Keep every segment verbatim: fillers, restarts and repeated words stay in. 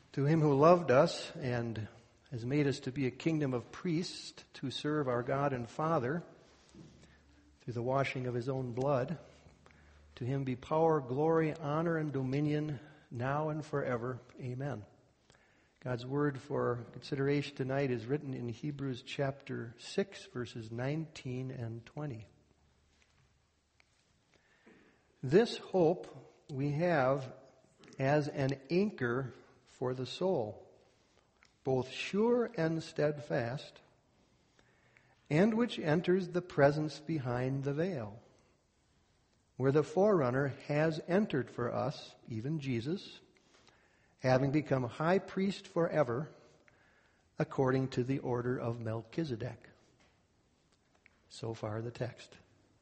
To him who loved us and has made us to be a kingdom of priests to serve our God and Father through the washing of his own blood, to him be power, glory, honor, and dominion now and forever. Amen. God's word for consideration tonight is written in Hebrews chapter six, verses nineteen and twenty. This hope we have as an anchor for the soul, both sure and steadfast, and which enters the presence behind the veil, where the forerunner has entered for us, even Jesus, having become high priest forever, according to the order of Melchizedek. So far the text.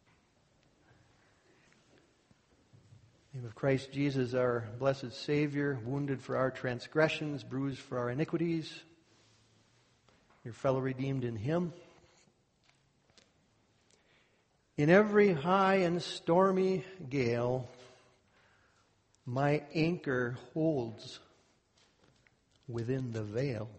In the name of Christ Jesus, our blessed Savior, wounded for our transgressions, bruised for our iniquities, your fellow redeemed in him. In every high and stormy gale, my anchor holds within the veil.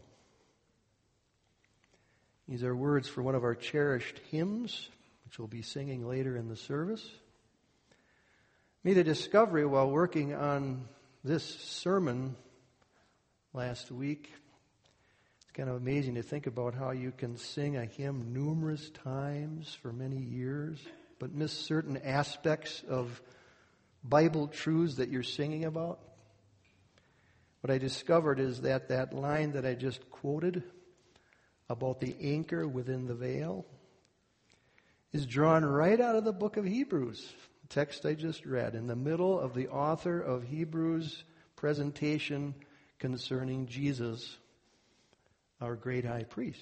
These are words for one of our cherished hymns, which we'll be singing later in the service. Made a discovery while working on this sermon last week. It's kind of amazing to think about how you can sing a hymn numerous times for many years, but miss certain aspects of Bible truths that you're singing about. What I discovered is that that line that I just quoted about the anchor within the veil is drawn right out of the book of Hebrews. Text I just read, in the middle of the author of Hebrews' presentation concerning Jesus, our great high priest.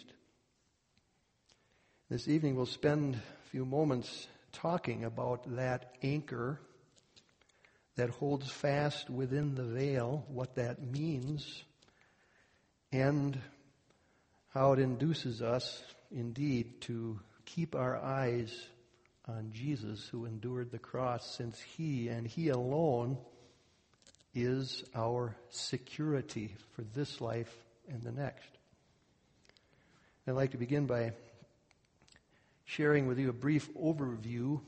This evening we'll spend a few moments talking about that anchor that holds fast within the veil, what that means, and how it induces us indeed to keep our eyes on Jesus, who endured the cross, since he and he alone is our security for this life and the next. I'd like to begin by sharing with you a brief overview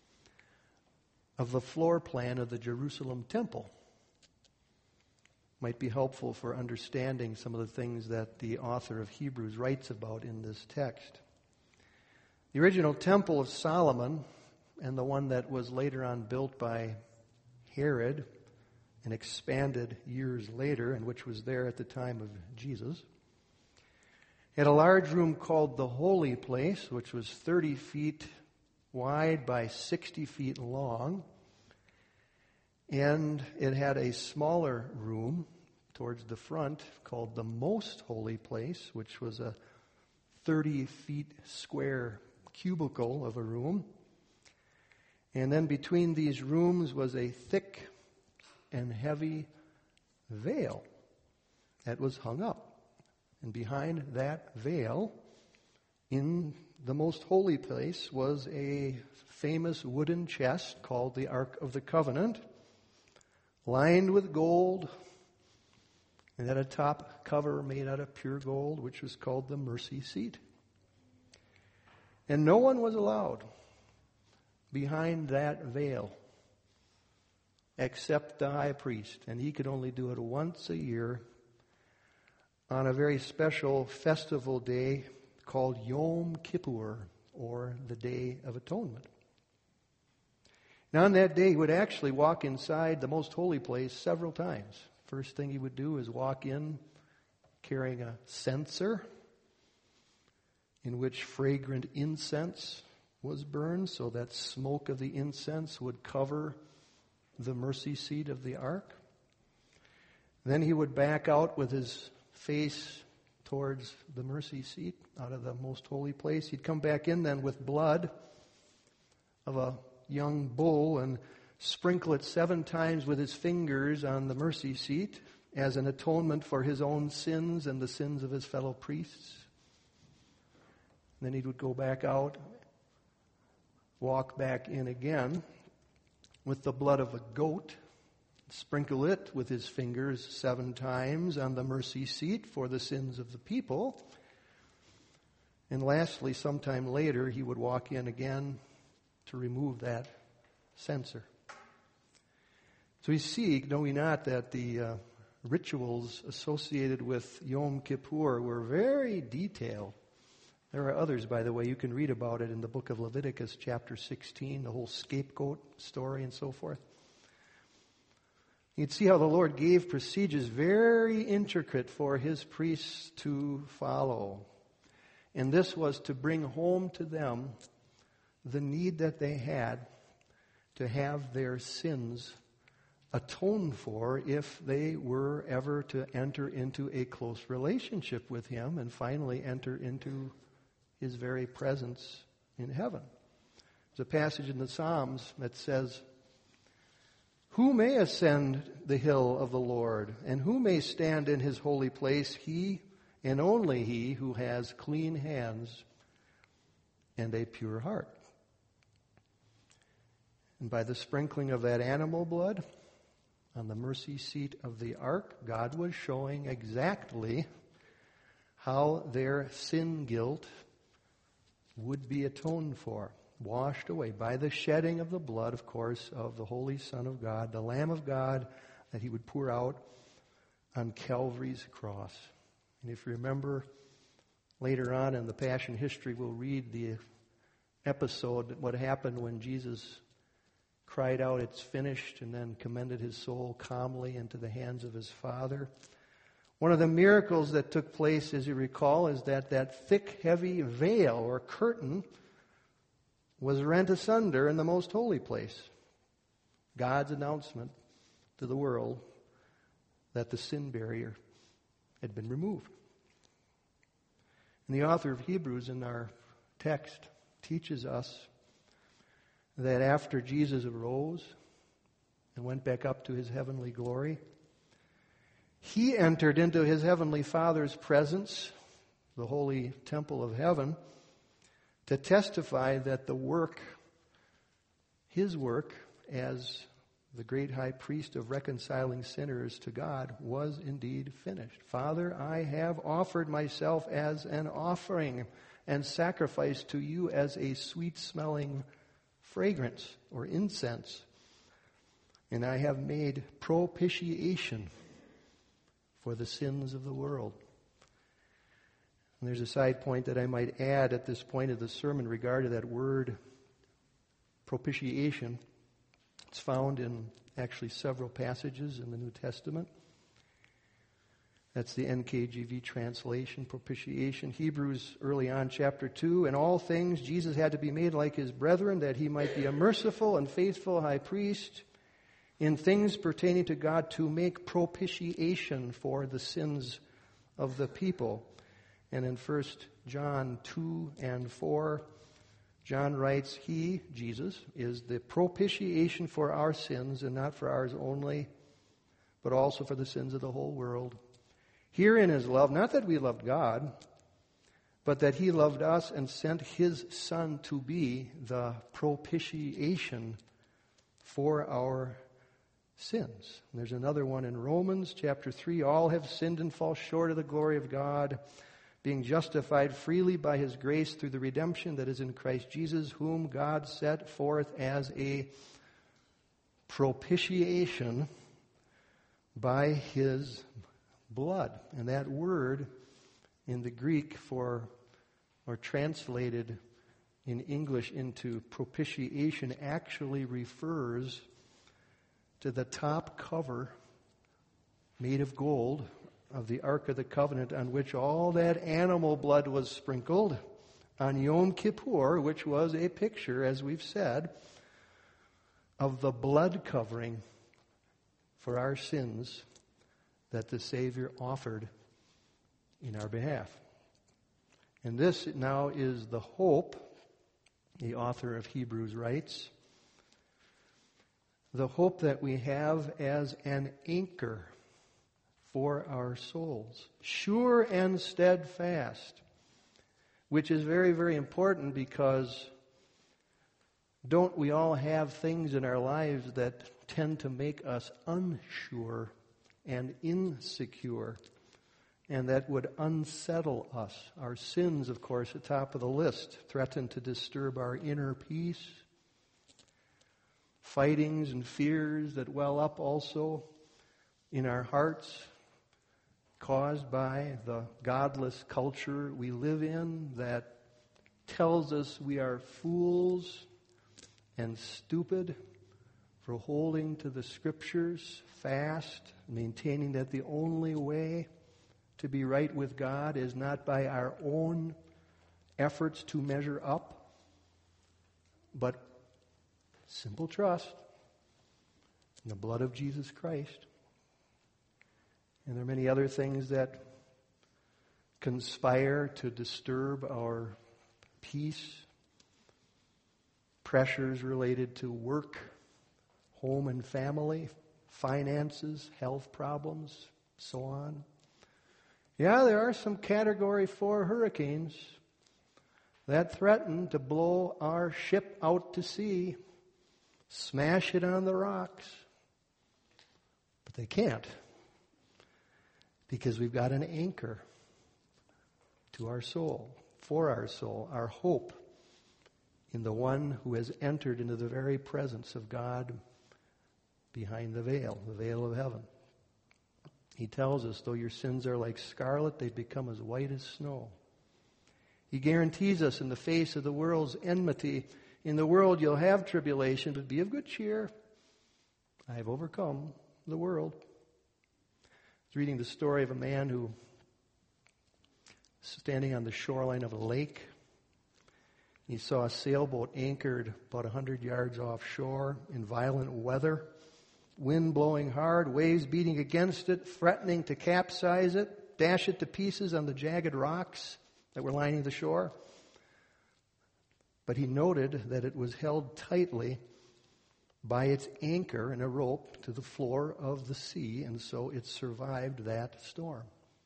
of the floor plan of the Jerusalem temple. Might be helpful for understanding some of the things that the author of Hebrews writes about in this text. The original temple of Solomon, and the one that was later on built by Herod and expanded years later, and which was there at the time of Jesus, had a large room called the Holy Place, which was thirty feet wide by sixty feet long. And it had a smaller room towards the front called the Most Holy Place, which was a thirty feet square cubicle of a room. And then between these rooms was a thick and heavy veil that was hung up. And behind that veil, in the Most Holy Place, was a famous wooden chest called the Ark of the Covenant, lined with gold, and had a top cover made out of pure gold, which was called the mercy seat. And no one was allowed behind that veil except the high priest. And he could only do it once a year on a very special festival day called Yom Kippur, or the Day of Atonement. Now on that day, he would actually walk inside the Most Holy Place several times. First thing he would do is walk in carrying a censer in which fragrant incense was burned, so that smoke of the incense would cover the mercy seat of the ark. Then he would back out with his face towards the mercy seat out of the Most Holy Place. He'd come back in then with blood of a young bull and sprinkle it seven times with his fingers on the mercy seat as an atonement for his own sins and the sins of his fellow priests. Then he would go back out, walk back in again with the blood of a goat sprinkle it with his fingers seven times on the mercy seat for the sins of the people. And lastly, sometime later, he would walk in again to remove that censer. So we see, know we not, that the uh, rituals associated with Yom Kippur were very detailed. There are others, by the way. You can read about it in the book of Leviticus, chapter sixteen, the whole scapegoat story and so forth. You'd see how the Lord gave procedures very intricate for his priests to follow. And this was to bring home to them the need that they had to have their sins atoned for if they were ever to enter into a close relationship with him and finally enter into his very presence in heaven. There's a passage in the Psalms that says, "Who may ascend the hill of the Lord, and who may stand in his holy place? He and only he who has clean hands and a pure heart." And by the sprinkling of that animal blood on the mercy seat of the ark, God was showing exactly how their sin guilt would be atoned for, washed away by the shedding of the blood, of course, of the Holy Son of God, the Lamb of God that he would pour out on Calvary's cross. And if you remember, later on in the Passion history, we'll read the episode, what happened when Jesus cried out, "It's finished," and then commended his soul calmly into the hands of his Father. One of the miracles that took place, as you recall, is that that thick, heavy veil or curtain was rent asunder in the most holy place. God's announcement to the world that the sin barrier had been removed. And the author of Hebrews in our text teaches us that after Jesus arose and went back up to his heavenly glory, he entered into his heavenly Father's presence, the holy temple of heaven, to testify that the work, his work as the great high priest of reconciling sinners to God, was indeed finished. "Father, I have offered myself as an offering and sacrifice to you as a sweet-smelling fragrance or incense. And I have made propitiation for the sins of the world." And there's a side point that I might add at this point of the sermon regarding that word propitiation. It's found in actually several passages in the New Testament. That's the N K J V translation, propitiation. Hebrews early on, chapter two, "In all things Jesus had to be made like his brethren, that he might be a merciful and faithful high priest in things pertaining to God, to make propitiation for the sins of the people." And in First John two and four, John writes, "He," Jesus, "is the propitiation for our sins, and not for ours only, but also for the sins of the whole world. Herein is love, not that we loved God, but that he loved us and sent his Son to be the propitiation for our sins." And there's another one in Romans chapter three, "All have sinned and fall short of the glory of God, being justified freely by his grace through the redemption that is in Christ Jesus, whom God set forth as a propitiation by his blood." And that word in the Greek for, or translated in English into propitiation, actually refers to the top cover made of gold of the Ark of the Covenant, on which all that animal blood was sprinkled on Yom Kippur, which was a picture, as we've said, of the blood covering for our sins that the Savior offered in our behalf. And this now is the hope, the author of Hebrews writes, the hope that we have as an anchor for our souls, sure and steadfast, which is very, very important, because don't we all have things in our lives that tend to make us unsure and insecure, and that would unsettle us. Our sins, of course, at the top of the list, threaten to disturb our inner peace. Fightings and fears that well up also in our hearts, caused by the godless culture we live in that tells us we are fools and stupid for holding to the Scriptures fast, maintaining that the only way to be right with God is not by our own efforts to measure up, but simple trust in the blood of Jesus Christ. And there are many other things that conspire to disturb our peace. Pressures related to work, home and family, finances, health problems, so on. Yeah, there are some Category four hurricanes that threaten to blow our ship out to sea, smash it on the rocks. But they can't, because we've got an anchor to our soul, for our soul, our hope in the one who has entered into the very presence of God behind the veil, the veil of heaven. He tells us, though your sins are like scarlet, they become as white as snow. He guarantees us in the face of the world's enmity, in the world you'll have tribulation, but be of good cheer. I have overcome the world. I was reading the story of a man who was standing on the shoreline of a lake. He saw a sailboat anchored about one hundred yards offshore in violent weather. Wind blowing hard, waves beating against it, threatening to capsize it, dash it to pieces on the jagged rocks that were lining the shore. But he noted that it was held tightly by its anchor and a rope to the floor of the sea, and so it survived that storm.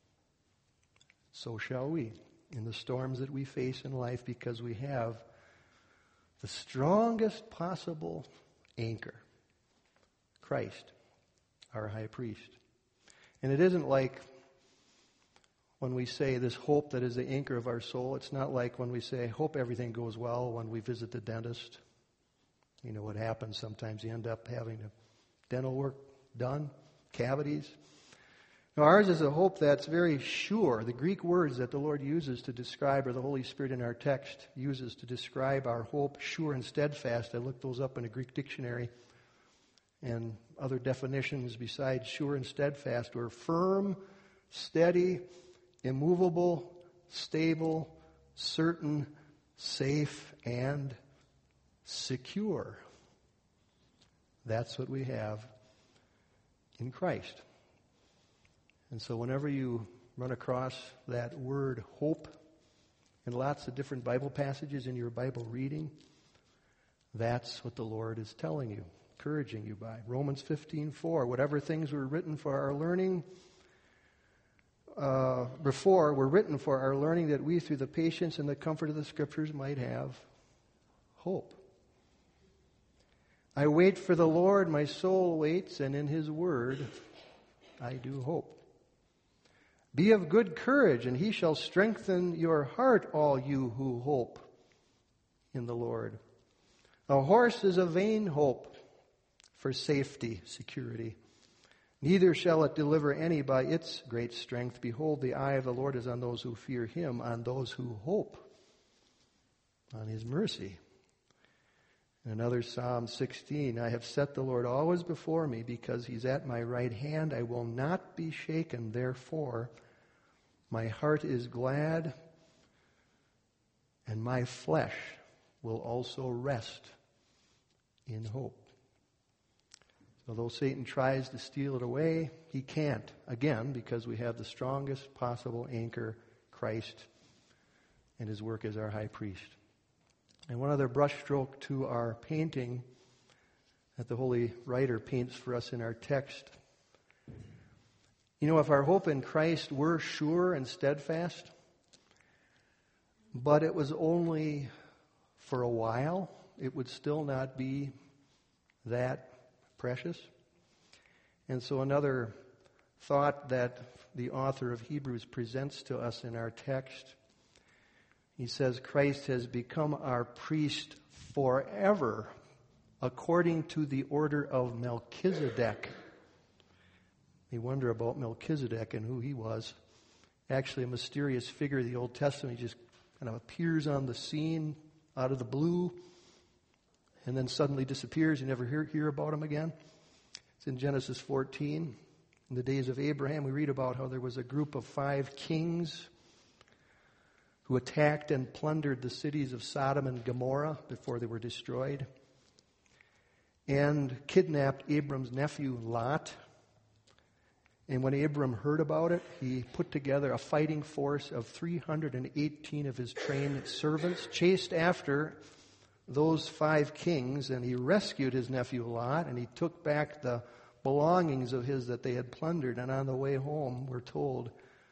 So shall we in the storms that we face in life, because we have the strongest possible anchor, Christ, our high priest. And it isn't like when we say this hope that is the anchor of our soul. It's not like when we say, hope everything goes well when we visit the dentist. You know what happens sometimes. You end up having dental work done, cavities. Now, ours is a hope that's very sure. The Greek words that the Lord uses to describe, or the Holy Spirit in our text uses to describe our hope, sure and steadfast. I looked those up in a Greek dictionary. And other definitions besides sure and steadfast were firm, steady, immovable, stable, certain, safe, and secure. That's what we have in Christ. And so whenever you run across that word hope in lots of different Bible passages in your Bible reading, that's what the Lord is telling you, encouraging you by. Romans fifteen four, whatever things were written for our learning, uh, before were written for our learning, that we through the patience and the comfort of the Scriptures might have hope. I wait for the Lord, my soul waits, and in His word I do hope. Be of good courage, and He shall strengthen your heart, all you who hope in the Lord. A horse is a vain hope for safety, security. Neither shall it deliver any by its great strength. Behold, the eye of the Lord is on those who fear Him, on those who hope on His mercy. Another Psalm sixteen, I have set the Lord always before me, because He's at my right hand. I will not be shaken. Therefore, my heart is glad, and my flesh will also rest in hope. So though Satan tries to steal it away, he can't, again, because we have the strongest possible anchor, Christ, and His work as our high priest. And one other brushstroke to our painting that the Holy Writer paints for us in our text. You know, if our hope in Christ were sure and steadfast, but it was only for a while, it would still not be that precious. And so another thought that the author of Hebrews presents to us in our text, he says, Christ has become our priest forever, according to the order of Melchizedek. You wonder about Melchizedek and who he was. Actually, a mysterious figure of the Old Testament. He just kind of appears on the scene out of the blue and then suddenly disappears. You never hear, hear about him again. It's in Genesis fourteen. In the days of Abraham, we read about how there was a group of five kings who attacked and plundered the cities of Sodom and Gomorrah before they were destroyed, and kidnapped Abram's nephew Lot. And when Abram heard about it, he put together a fighting force of three hundred eighteen of his trained servants, chased after those five kings, and he rescued his nephew Lot, and he took back the belongings of his that they had plundered. And on the way home, we're told,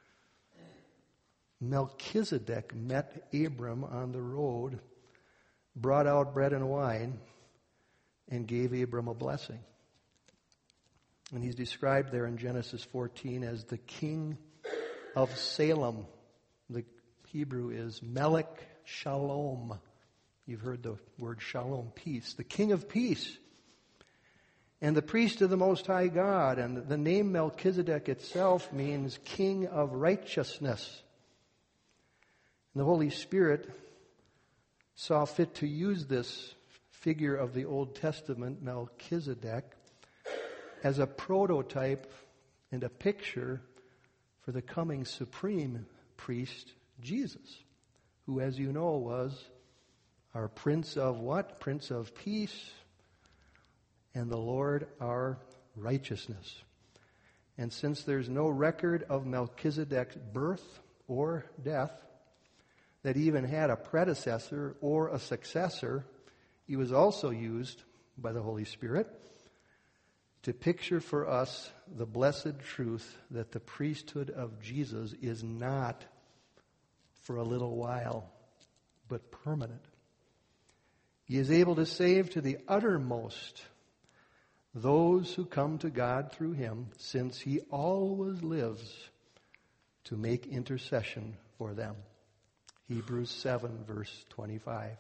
Melchizedek met Abram on the road, brought out bread and wine, and gave Abram a blessing. And he's described there in Genesis fourteen as the king of Salem. The Hebrew is Melech Shalom. You've heard the word shalom, peace. The king of peace. And the priest of the Most High God. And the name Melchizedek itself means king of righteousness. And the Holy Spirit saw fit to use this figure of the Old Testament, Melchizedek, as a prototype and a picture for the coming supreme priest, Jesus, who, as you know, was our Prince of what? Prince of Peace, and the Lord our righteousness. And since there's no record of Melchizedek's birth or death that even had a predecessor or a successor, he was also used by the Holy Spirit to picture for us the blessed truth that the priesthood of Jesus is not for a little while, but permanent. He is able to save to the uttermost those who come to God through him, since he always lives to make intercession for them. Hebrews seven, verse twenty-five.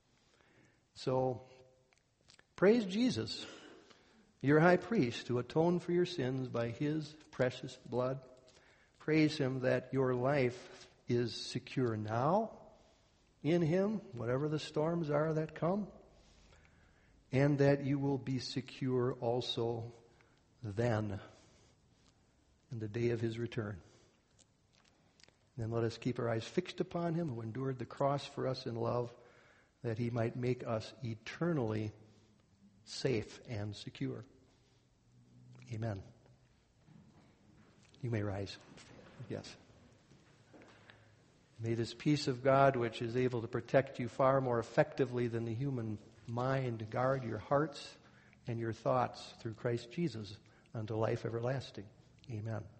So, praise Jesus, your high priest, who atoned for your sins by his precious blood. Praise him that your life is secure now in him, whatever the storms are that come, and that you will be secure also then, in the day of his return. Then let us keep our eyes fixed upon him who endured the cross for us in love, that he might make us eternally safe and secure. Amen. You may rise. Yes. May this peace of God, which is able to protect you far more effectively than the human mind, guard your hearts and your thoughts through Christ Jesus unto life everlasting. Amen.